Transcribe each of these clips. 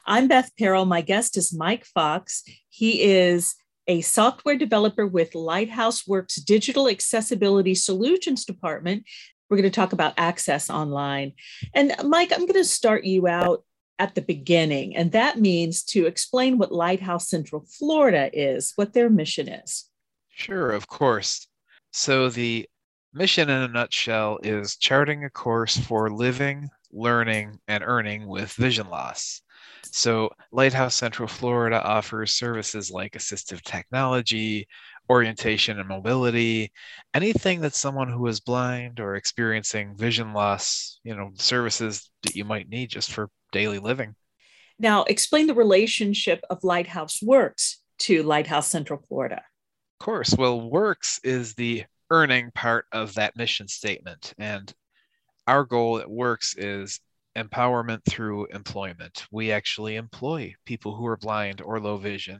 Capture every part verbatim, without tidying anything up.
I'm Beth Perel. My guest is Mike Fox. He is a software developer with Lighthouse Works Digital Accessibility Solutions Department. We're going to talk about access online. And Mike, I'm going to start you out at the beginning, and that means to explain what Lighthouse Central Florida is, what their mission is. Sure, of course. So the mission in a nutshell is charting a course for living, learning, and earning with vision loss. So Lighthouse Central Florida offers services like assistive technology, orientation and mobility, anything that someone who is blind or experiencing vision loss, you know, services that you might need just for daily living. Now, explain the relationship of Lighthouse Works to Lighthouse Central Florida. Of course. Well, Works is the earning part of that mission statement. And our goal at Works is empowerment through employment. We actually employ people who are blind or low vision.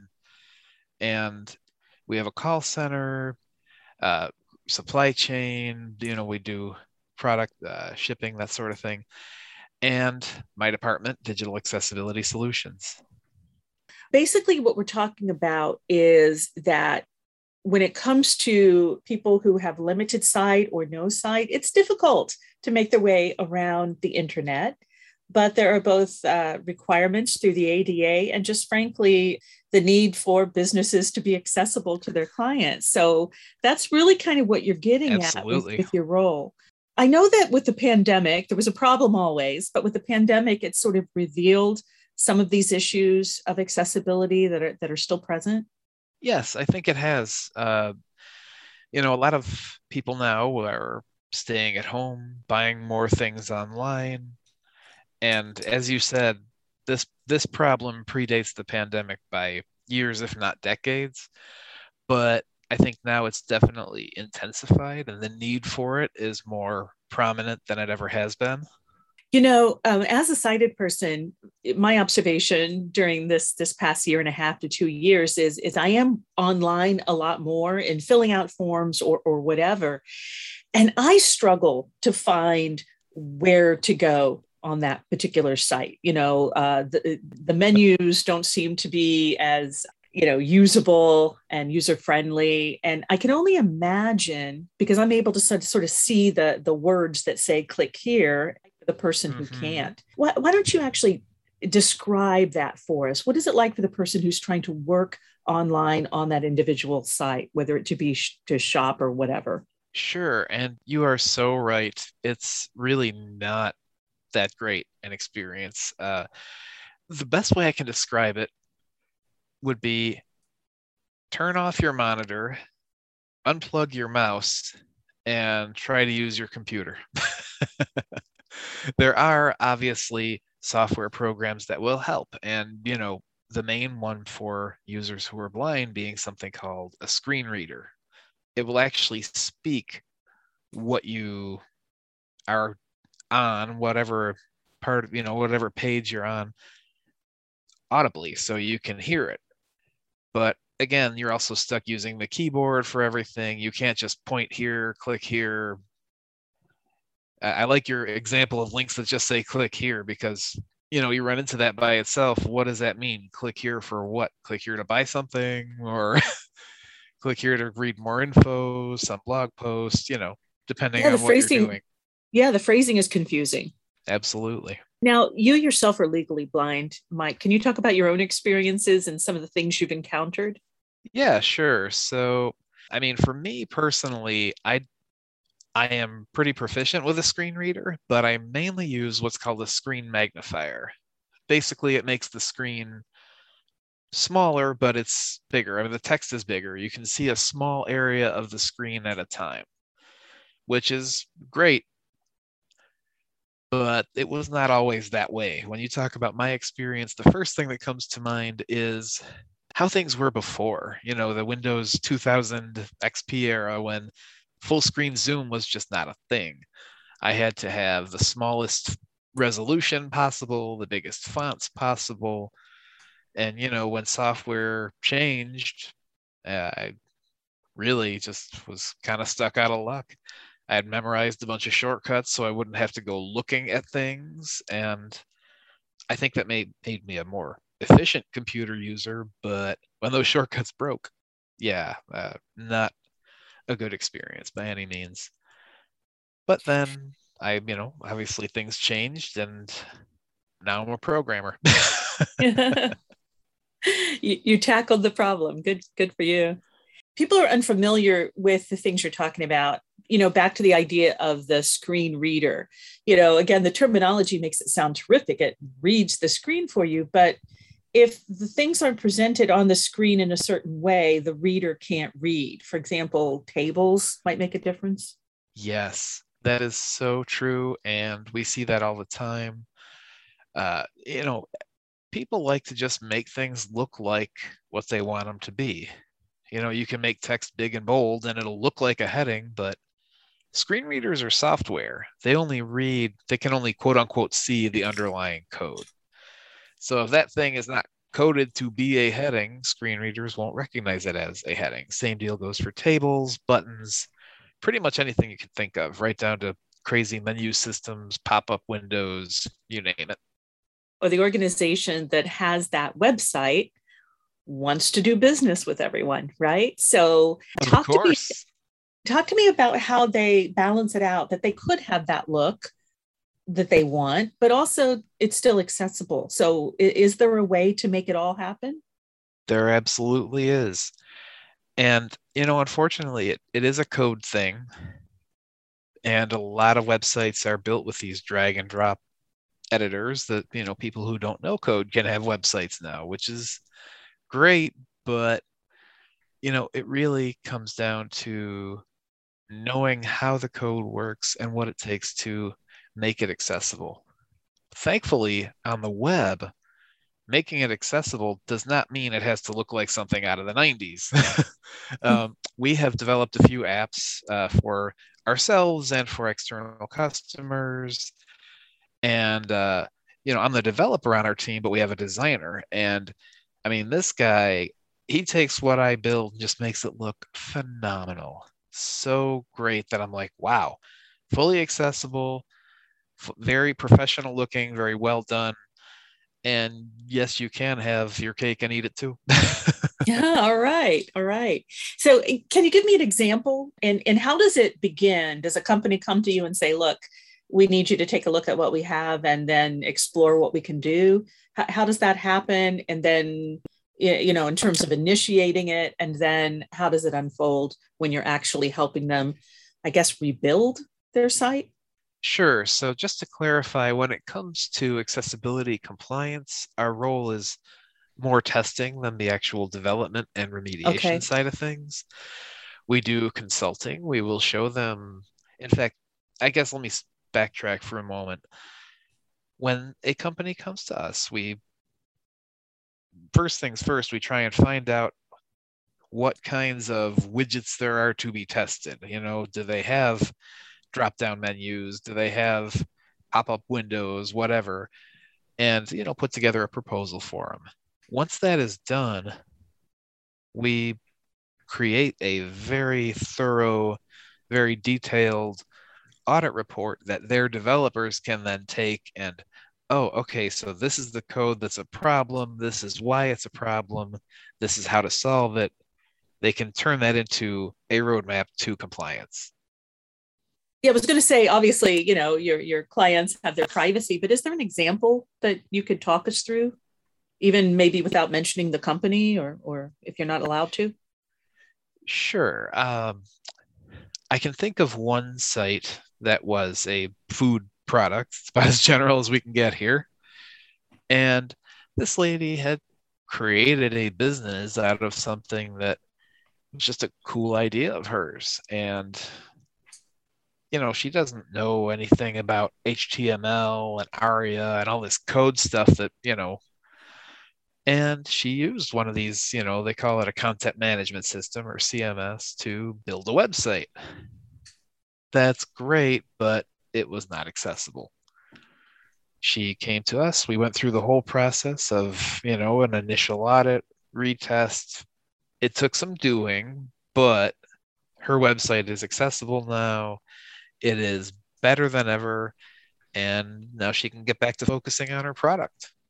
And we have a call center, uh, supply chain, you know, we do product uh, shipping, that sort of thing. And my department, Digital Accessibility Solutions. Basically, what we're talking about is that when it comes to people who have limited sight or no sight, it's difficult to make their way around the internet. But there are both uh, requirements through the A D A and just frankly, the need for businesses to be accessible to their clients. So that's really kind of what you're getting Absolutely. at with, with your role. I know that with the pandemic, there was a problem always, but with the pandemic, it sort of revealed some of these issues of accessibility that are that are still present. Yes, I think it has. Uh, you know, a lot of people now are staying at home, buying more things online. And as you said, this this problem predates the pandemic by years, if not decades. But I think now it's definitely intensified and the need for it is more prominent than it ever has been. You know, um, as a sighted person, my observation during this this past year and a half to two years is, is I am online a lot more and filling out forms or, or whatever. And I struggle to find where to go on that particular site. You know, uh, the, the menus don't seem to be as you know, usable and user friendly. And I can only imagine, because I'm able to sort of see the, the words that say click here, the person who Mm-hmm. can't. Why, why don't you actually describe that for us? What is it like for the person who's trying to work online on that individual site, whether it to be sh- to shop or whatever? Sure. And you are so right. It's really not that great an experience. Uh, the best way I can describe it would be turn off your monitor, unplug your mouse, and try to use your computer. There are obviously software programs that will help. And, you know, the main one for users who are blind being something called a screen reader. It will actually speak what you are on, whatever part of, you know, whatever page you're on audibly, so you can hear it. But again, you're also stuck using the keyboard for everything. You can't just point here, click here. I like your example of links that just say click here because, you know, you run into that by itself. What does that mean? Click here for what? Click here to buy something or click here to read more info, some blog post, you know, depending Yeah, the on what you're phrasing, doing. yeah, the phrasing is confusing. Absolutely. Now, you yourself are legally blind, Mike. Can you talk about your own experiences and some of the things you've encountered? Yeah, sure. So, I mean, for me personally, I I am pretty proficient with a screen reader, but I mainly use what's called a screen magnifier. Basically, it makes the screen smaller, but it's bigger. I mean, the text is bigger. You can see a small area of the screen at a time, which is great, but it was not always that way. When you talk about my experience, the first thing that comes to mind is how things were before, you know, the Windows two thousand X P era when full screen zoom was just not a thing. I had to have the smallest resolution possible, the biggest fonts possible. And, you know, when software changed, uh, I really just was kind of stuck out of luck. I had memorized a bunch of shortcuts so I wouldn't have to go looking at things. And I think that made made me a more efficient computer user, but when those shortcuts broke, yeah, uh, not a good experience by any means. But then I, you know, obviously things changed, and now I'm a programmer. you, you tackled the problem. Good, good for you. People are unfamiliar with the things you're talking about. You know, back to the idea of the screen reader. You know, again, the terminology makes it sound terrific. It reads the screen for you, but if the things aren't presented on the screen in a certain way, the reader can't read. For example, tables might make a difference. Yes, that is so true. And we see that all the time. Uh, you know, people like to just make things look like what they want them to be. You know, you can make text big and bold and it'll look like a heading, but screen readers are software. They only read, they can only quote unquote see the underlying code. So if that thing is not coded to be a heading, screen readers won't recognize it as a heading. Same deal goes for tables, buttons, pretty much anything you can think of, right down to crazy menu systems, pop-up windows, you name it. Or the organization that has that website wants to do business with everyone, right? So talk to me, talk to me about how they balance it out, that they could have that look that they want, but also it's still accessible. So is there a way to make it all happen? There absolutely is. And, you know, unfortunately, it, it is a code thing. And a lot of websites are built with these drag and drop editors that, you know, people who don't know code can have websites now, which is great. But, you know, it really comes down to knowing how the code works and what it takes to make it accessible. Thankfully, on the web, making it accessible does not mean it has to look like something out of the nineties. um, we have developed a few apps uh, for ourselves and for external customers. And, uh, you know, I'm the developer on our team, but we have a designer. And I mean, this guy, he takes what I build and just makes it look phenomenal. So great that I'm like, wow, fully accessible, f- very professional looking, very well done. And yes, you can have your cake and eat it too. Yeah, all right. All right. So eh, can you give me an example? And, and how does it begin? Does a company come to you and say, look, we need you to take a look at what we have and then explore what we can do? How, how does that happen? And then, you know, in terms of initiating it, and then how does it unfold when you're actually helping them, I guess, rebuild their site? Sure. So just to clarify, when it comes to accessibility compliance, our role is more testing than the actual development and remediation Okay. side of things. We do consulting. We will show them. In fact, I guess let me backtrack for a moment. When a company comes to us, we first things first, we try and find out what kinds of widgets there are to be tested. You know, do they have drop down menus? Do they have pop up windows, whatever? And, you know, put together a proposal for them. Once that is done, we create a very thorough, very detailed audit report that their developers can then take and, oh, okay, so this is the code that's a problem. This is why it's a problem. This is how to solve it. They can turn that into a roadmap to compliance. Yeah, I was going to say, obviously, you know, your your clients have their privacy, but is there an example that you could talk us through, even maybe without mentioning the company, or or if you're not allowed to? Sure. Um, I can think of one site that was a food product. It's about as general as we can get here. And this lady had created a business out of something that was just a cool idea of hers. And, you know, she doesn't know anything about H T M L and ARIA and all this code stuff that, you know, and she used one of these, you know, they call it a content management system or C M S to build a website. That's great, but it was not accessible. She came to us. We went through the whole process of, you know, an initial audit, retest. It took some doing, but her website is accessible now. It is better than ever. And now she can get back to focusing on her product.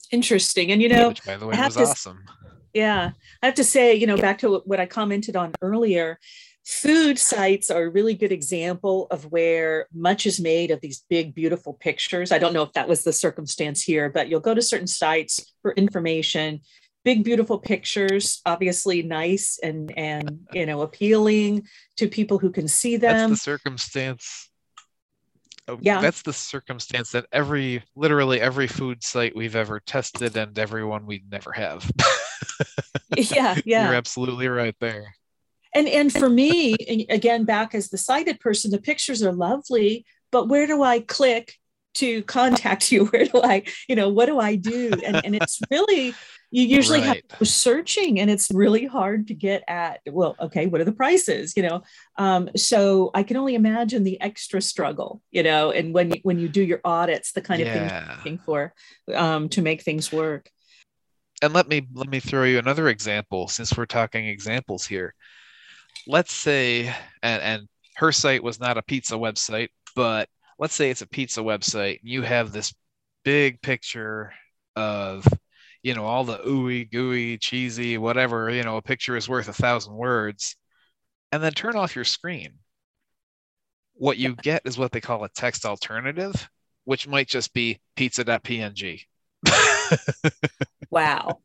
Interesting. And, you know, which by the I way have was to, awesome. yeah, I have to say, you know, back to what I commented on earlier, food sites are a really good example of where much is made of these big, beautiful pictures. I don't know if that was the circumstance here, but you'll go to certain sites for information, big, beautiful pictures, obviously nice and, and, you know, appealing to people who can see That's the them. circumstance. Oh, Yeah. that's the circumstance that every, literally every food site we've ever tested and everyone we never have. Yeah. Yeah. You're absolutely right there. And and for me, again, back as the sighted person, the pictures are lovely, but where do I click to contact you? Where do I, you know, what do I do? And and it's really, you usually have Right. to go searching, and it's really hard to get at, well, okay, what are the prices? You know, um, so I can only imagine the extra struggle, you know, and when you, when you do your audits, the kind of things you're Yeah. looking for um, to make things work. And let me let me throw you another example since we're talking examples here. Let's say, and, and her site was not a pizza website, but let's say it's a pizza website. And you have this big picture of, you know, all the ooey gooey, cheesy, whatever, you know, a picture is worth a thousand words. And then turn off your screen. What you get is what they call a text alternative, which might just be pizza.png. Wow.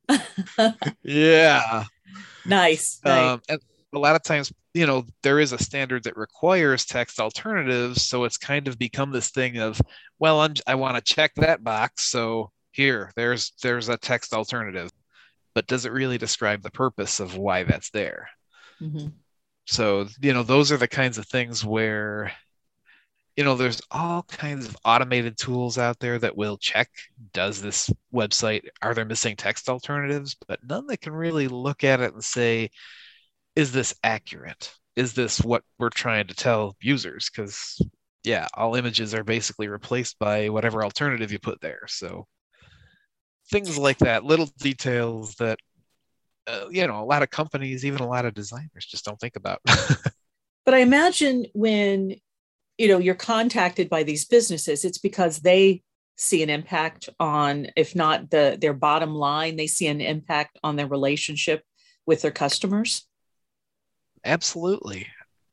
Yeah. Nice. Nice. Um, and a lot of times, you know, there is a standard that requires text alternatives. So it's kind of become this thing of, well, I'm, I want to check that box. So here, there's there's a text alternative. But does it really describe the purpose of why that's there? Mm-hmm. So, you know, those are the kinds of things where, you know, there's all kinds of automated tools out there that will check, does this website, are there missing text alternatives? But none that can really look at it and say, is this accurate? Is this what we're trying to tell users? Because, yeah, all images are basically replaced by whatever alternative you put there. So things like that, little details that, uh, you know, a lot of companies, even a lot of designers just don't think about. But I imagine when, you know, you're contacted by these businesses, it's because they see an impact on, if not the their bottom line, they see an impact on their relationship with their customers. Absolutely.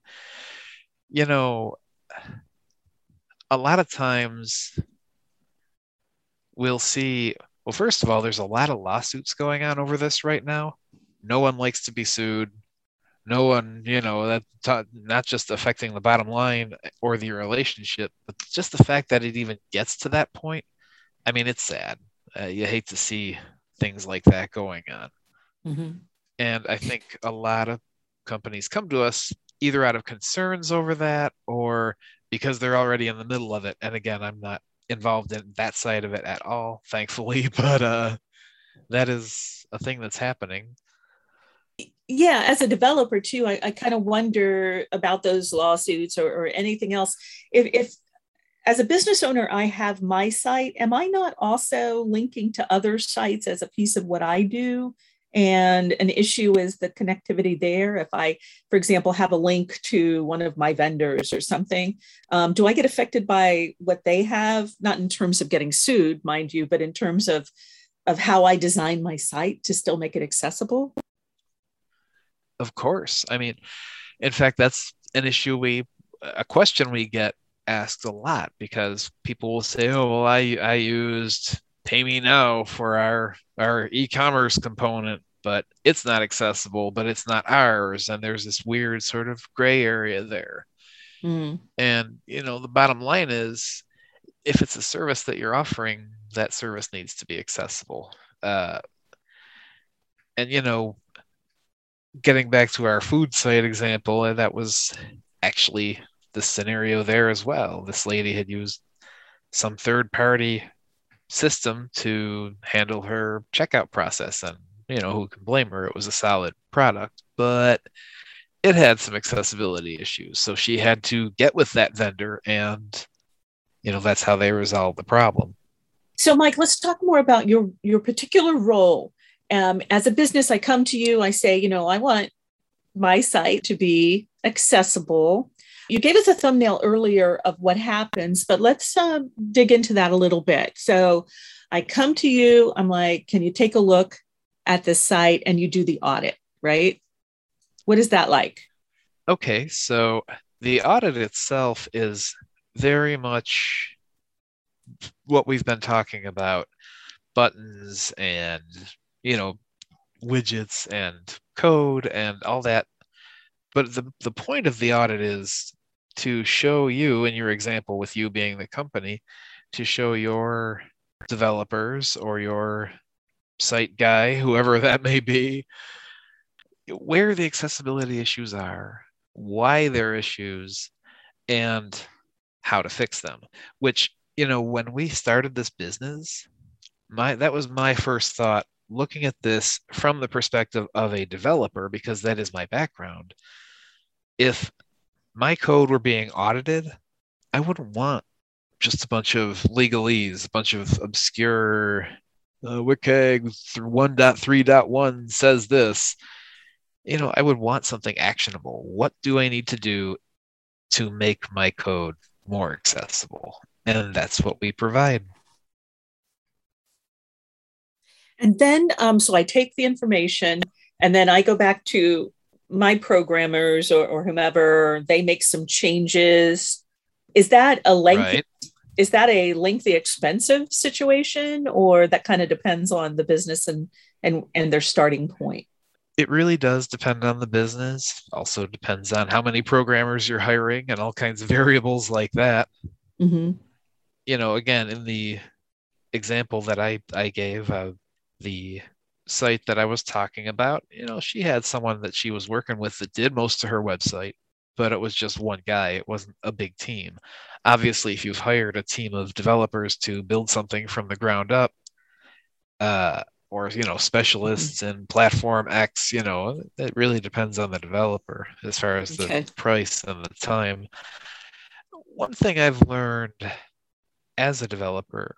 You know, a lot of times we'll see, well, first of all, there's a lot of lawsuits going on over this right now. No one likes to be sued. No one, you know, that's not just affecting the bottom line or the relationship, but just the fact that it even gets to that point. I mean, it's sad. Uh, you hate to see things like that going on. Mm-hmm. And I think a lot of companies come to us either out of concerns over that or because they're already in the middle of it. And again, I'm not involved in that side of it at all, thankfully, but uh, that is a thing that's happening. Yeah, as a developer too, I, I kind of wonder about those lawsuits or, or anything else. If, if as a business owner, I have my site, am I not also linking to other sites as a piece of what I do? And an issue is the connectivity there. If I, for example, have a link to one of my vendors or something, um, do I get affected by what they have? Not in terms of getting sued, mind you, but in terms of, of how I design my site to still make it accessible? Of course. I mean, in fact, that's an issue we, a question we get asked a lot because people will say, oh, well, I, I used PayMeNow for our, our e-commerce component, but it's not accessible, but it's not ours. And there's this weird sort of gray area there. Mm. And, you know, the bottom line is if it's a service that you're offering, that service needs to be accessible. Uh, and, you know, getting back to our food site example, that was actually the scenario there as well. This lady had used some third party system to handle her checkout process. And, you know, who can blame her? It was a solid product, but it had some accessibility issues. So she had to get with that vendor and, you know, that's how they resolved the problem. So, Mike, let's talk more about your, your particular role. Um, as a business, I come to you, I say, you know, I want my site to be accessible. You gave us a thumbnail earlier of what happens, but let's uh, dig into that a little bit. So I come to you, I'm like, can you take a look at this site, and you do the audit, right? What is that like? Okay, so the audit itself is very much what we've been talking about, buttons and, you know, widgets and code and all that. But the, the point of the audit is to show you, in your example with you being the company, to show your developers or your site guy, whoever that may be, where the accessibility issues are, why they're issues, and how to fix them. Which, you know, when we started this business, my that was my first thought, looking at this from the perspective of a developer, because that is my background. If my code were being audited, I wouldn't want just a bunch of legalese, a bunch of obscure uh, WCAG one point three point one says this. You know, I would want something actionable. What do I need to do to make my code more accessible? And that's what we provide. And then, um, so I take the information, and then I go back to my programmers, or, or whomever, they make some changes. Is that a lengthy, Right. is that a lengthy, expensive situation, or that kind of depends on the business and, and, and their starting point? It really does depend on the business. Also depends on how many programmers you're hiring and all kinds of variables like that. Mm-hmm. You know, again, in the example that I, I gave, uh, the site that I was talking about, you know, she had someone that she was working with that did most of her website, but it was just one guy. It wasn't a big team. Obviously, if you've hired a team of developers to build something from the ground up, uh, or, you know, specialists in platform X, you know, it really depends on the developer as far as the Okay. price and the time. One thing I've learned as a developer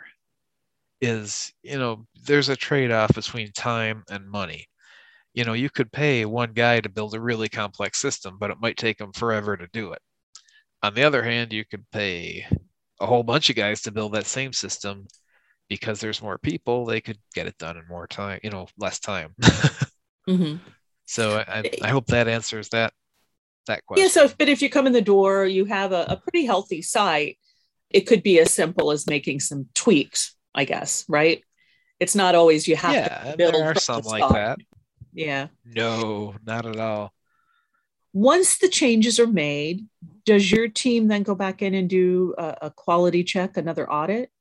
is, you know, there's a trade-off between time and money. You know, you could pay one guy to build a really complex system, but it might take him forever to do it. On the other hand, you could pay a whole bunch of guys to build that same system. Because there's more people, they could get it done in more time, you know, less time. Mm-hmm. So I, I hope that answers that that Yeah. So, question. if, but if you come in the door, you have a, a pretty healthy site. It could be as simple as making some tweaks, I guess, right? It's not always you have to Yeah, and there build are from some the like start. that. Yeah. No, not at all. Once the changes are made, does your team then go back in and do a, a quality check, another audit?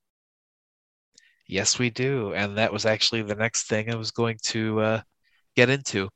Yes, we do. And that was actually the next thing I was going to uh, get into.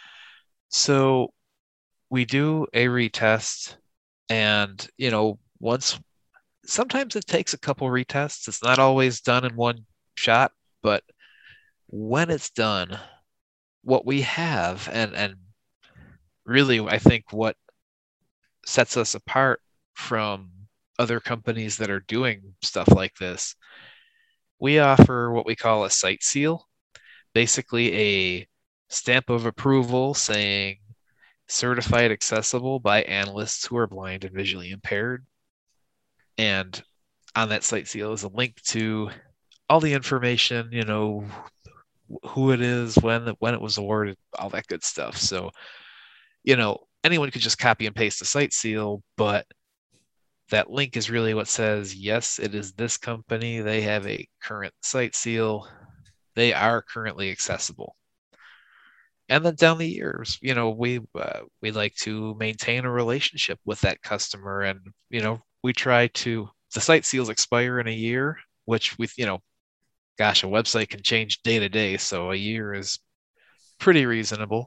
So we do a retest, and, you know, once sometimes it takes a couple retests. It's not always done in one shot, but when it's done, what we have, and and really I think what sets us apart from other companies that are doing stuff like this, we offer what we call a site seal, basically a stamp of approval saying certified accessible by analysts who are blind and visually impaired. And on that site seal is a link to all the information, you know, who it is, when when it was awarded, all that good stuff. So, you know, anyone could just copy and paste the site seal, but that link is really what says, yes, it is this company. They have a current site seal. They are currently accessible. And then down the years, you know, we uh, we like to maintain a relationship with that customer, and, you know, we try to. The site seals expire in a year, which with, you know, gosh, a website can change day to day, so a year is pretty reasonable.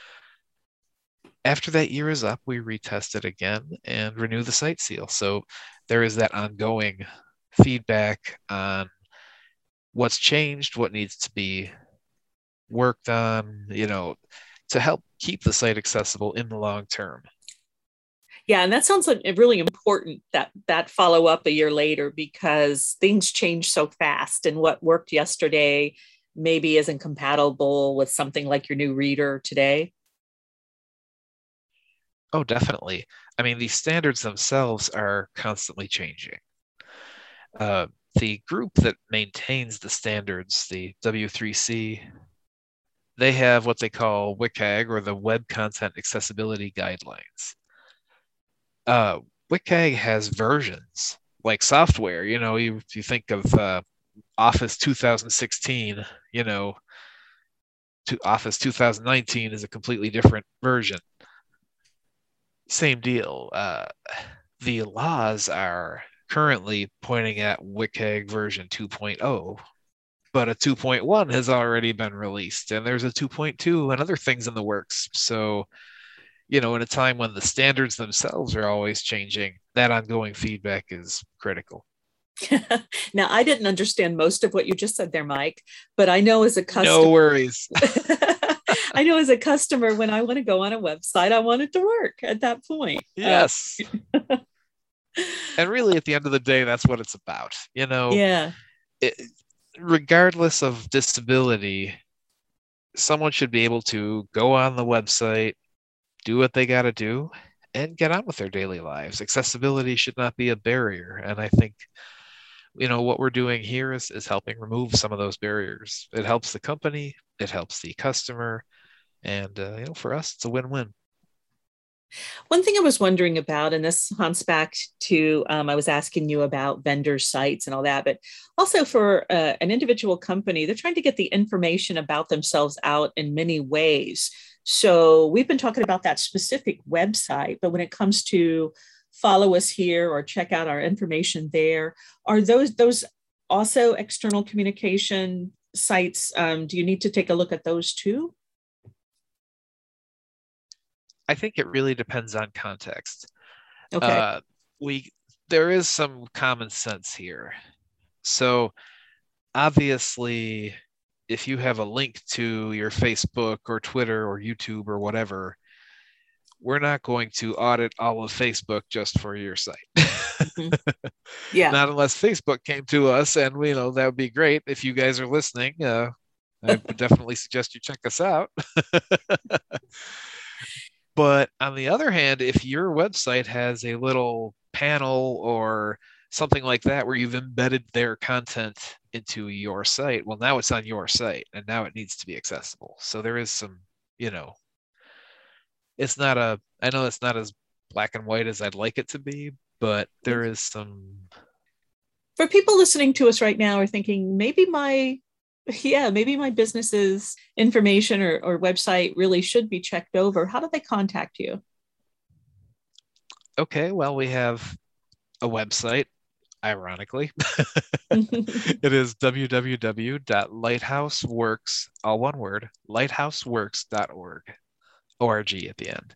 After that year is up, we retest it again and renew the site seal. So there is that ongoing feedback on what's changed, what needs to be worked on, you know, to help keep the site accessible in the long term. Yeah, and that sounds like really important, that that follow up a year later, because things change so fast, and what worked yesterday maybe isn't compatible with something like your new reader today. Oh, definitely. I mean, these standards themselves are constantly changing. Uh, the group that maintains the standards, the W three C, they have what they call W C A G, or the Web Content Accessibility Guidelines. Uh, W C A G has versions like software. You know, you, you think of uh, Office two thousand sixteen, you know, to Office two thousand nineteen is a completely different version. Same deal. Uh, the laws are currently pointing at W C A G version two point oh, but a two point one has already been released, and there's a two point two and other things in the works. So, you know, in a time when the standards themselves are always changing, that ongoing feedback is critical. Now, I didn't understand most of what you just said there, Mike, but I know as a customer, no worries. I know as a customer, when I want to go on a website, I want it to work at that point. Yes. Uh, and really, at the end of the day, that's what it's about. You know, yeah. It, regardless of disability, someone should be able to go on the website, do what they got to do, and get on with their daily lives. Accessibility should not be a barrier. And I think, you know, what we're doing here is, is helping remove some of those barriers. It helps the company, it helps the customer, and, uh, you know, for us, it's a win-win. One thing I was wondering about, and this hunts back to, um, I was asking you about vendor sites and all that, but also for uh, an individual company, they're trying to get the information about themselves out in many ways. So we've been talking about that specific website, but when it comes to follow us here or check out our information there, are those those also external communication sites? Um, do you need to take a look at those too? I think it really depends on context. Okay. Uh, we there is some common sense here. So obviously, if you have a link to your Facebook or Twitter or YouTube or whatever, we're not going to audit all of Facebook just for your site. Mm-hmm. Yeah. Not unless Facebook came to us, and you know, that would be great. If you guys are listening, uh, I would definitely suggest you check us out. But on the other hand, if your website has a little panel or something like that where you've embedded their content into your site, well, now it's on your site and now it needs to be accessible. So there is some, you know, it's not a, I know it's not as black and white as I'd like it to be, but there is some. For people listening to us right now are thinking, maybe my, yeah, maybe my business's information or, or website really should be checked over. How do they contact you? Okay, well, we have a website, ironically. It is w w w dot lighthouseworks, all one word, lighthouseworks dot org, O R G at the end.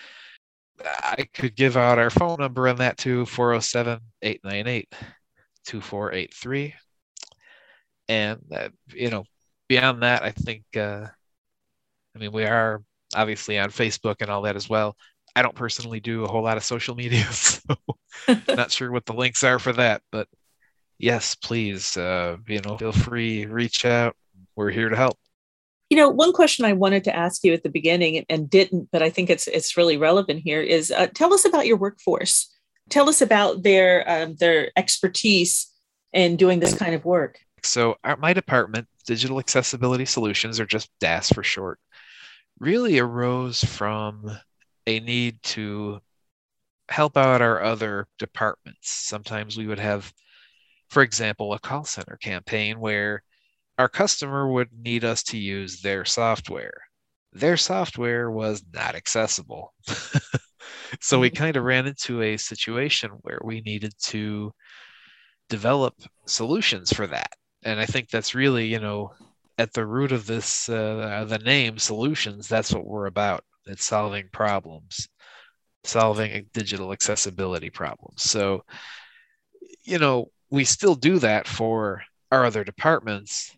I could give out our phone number on that too, four oh seven, eight nine eight, two four eight three. And, uh, you know, beyond that, I think, uh, I mean, we are obviously on Facebook and all that as well. I don't personally do a whole lot of social media, so not sure what the links are for that. But yes, please, uh, you know, feel free, reach out. We're here to help. You know, one question I wanted to ask you at the beginning and didn't, but I think it's it's really relevant here is uh, tell us about your workforce. Tell us about their um, their expertise in doing this kind of work. So our, my department, Digital Accessibility Solutions, or just D A S for short, really arose from a need to help out our other departments. Sometimes we would have, for example, a call center campaign where our customer would need us to use their software. Their software was not accessible. So we kind of ran into a situation where we needed to develop solutions for that. And I think that's really, you know, at the root of this, uh, the name Solutions, that's what we're about. It's solving problems, solving digital accessibility problems. So, you know, we still do that for our other departments.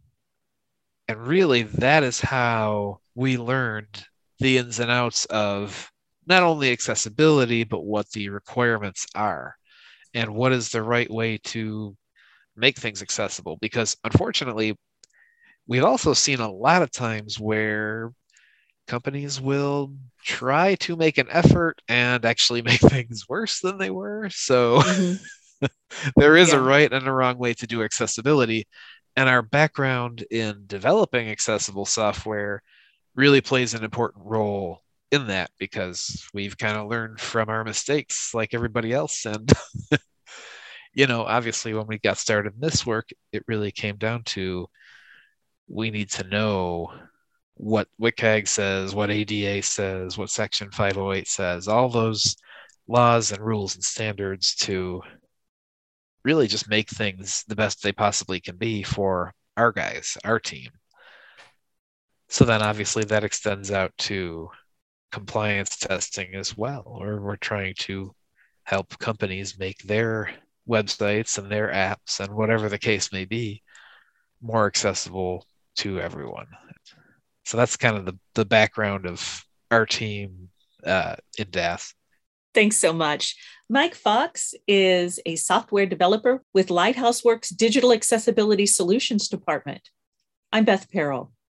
And really, that is how we learned the ins and outs of not only accessibility, but what the requirements are and what is the right way to make things accessible. Because unfortunately, we've also seen a lot of times where companies will try to make an effort and actually make things worse than they were. So, mm-hmm. There is Yeah. a right and a wrong way to do accessibility. And our background in developing accessible software really plays an important role in that, because we've kind of learned from our mistakes like everybody else. And, you know, obviously when we got started in this work, it really came down to, we need to know what W C A G says, what A D A says, what Section five oh eight says, all those laws and rules and standards to really just make things the best they possibly can be for our guys, our team. So then obviously that extends out to compliance testing as well, or we're trying to help companies make their websites and their apps and whatever the case may be more accessible to everyone. So that's kind of the, the background of our team uh, in D A S. Thanks so much. Mike Fox is a software developer with Lighthouse Works Digital Accessibility Solutions Department. I'm Beth Perrell.